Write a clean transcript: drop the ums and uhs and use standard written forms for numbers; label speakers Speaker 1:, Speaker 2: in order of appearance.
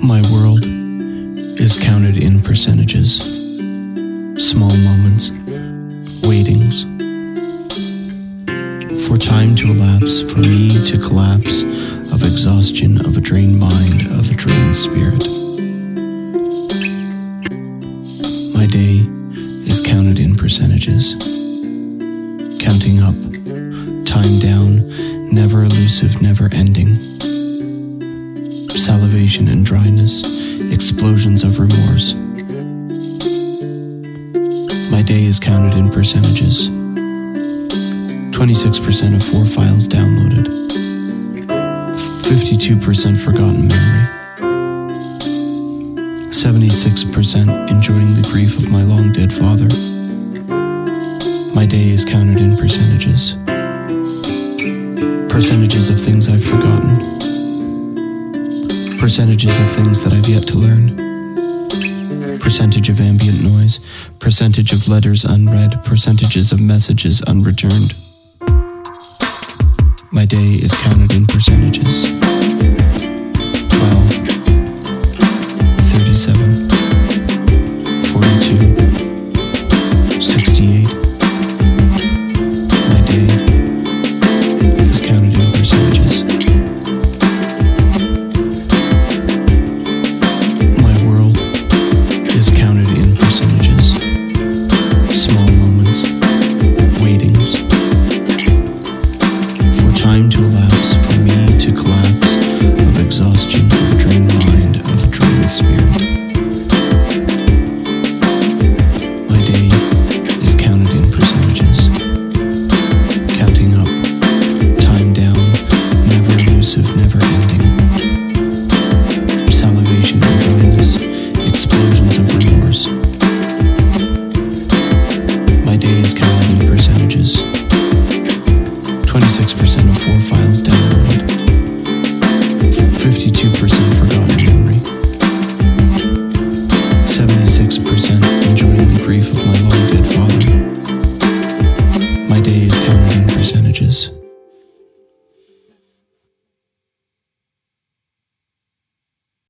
Speaker 1: My world is counted in percentages, small moments, waitings, for time to elapse, for me to collapse, of exhaustion, of a drained mind, of a drained spirit. My day is counted in percentages, counting up, time down, never elusive, never ending. Salivation and dryness, explosions of remorse. My day is counted in percentages. 26% of 4 files downloaded. 52% forgotten memory. 76% enjoying the grief of my long dead father. My day is counted in percentages. Percentages of things I've forgotten. Percentages of things that I've yet to learn. Percentage of ambient noise. Percentage of letters unread. Percentages of messages unreturned. My day is counted in percentages. 12, 37, 42, 68. My day is counted in percentages. My world is counted in percentages. Small moments, waitings, for time to elapse, for me to collapse, of exhaustion, of a drained mind, of a drained spirit. My day is counted in percentages, counting up, time down, never elusive, never ending. Salivation and dryness, explosions of remorse. My day is counted in percentages. 26% of 4 files downloaded. 52% forgotten memory. 76% enjoying the grief of my lost